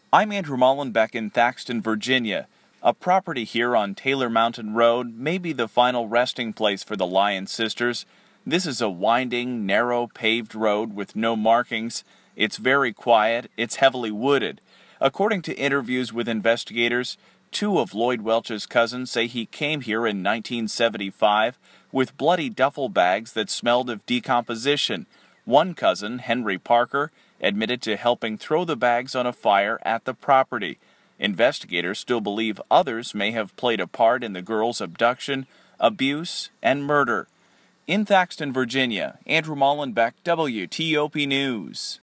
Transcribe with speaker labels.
Speaker 1: I'm Andrew Mullenbeck in Thaxton, Virginia. A property here on Taylor Mountain Road may be the final resting place for the Lyon sisters. This is a winding, narrow, paved road with no markings. It's very quiet. It's heavily wooded. According to interviews with investigators, two of Lloyd Welch's cousins say he came here in 1975 with bloody duffel bags that smelled of decomposition. One cousin, Henry Parker, admitted to helping throw the bags on a fire at the property. Investigators still believe others may have played a part in the girls' abduction, abuse, and murder. In Thaxton, Virginia, Andrew Mullenbeck, WTOP News.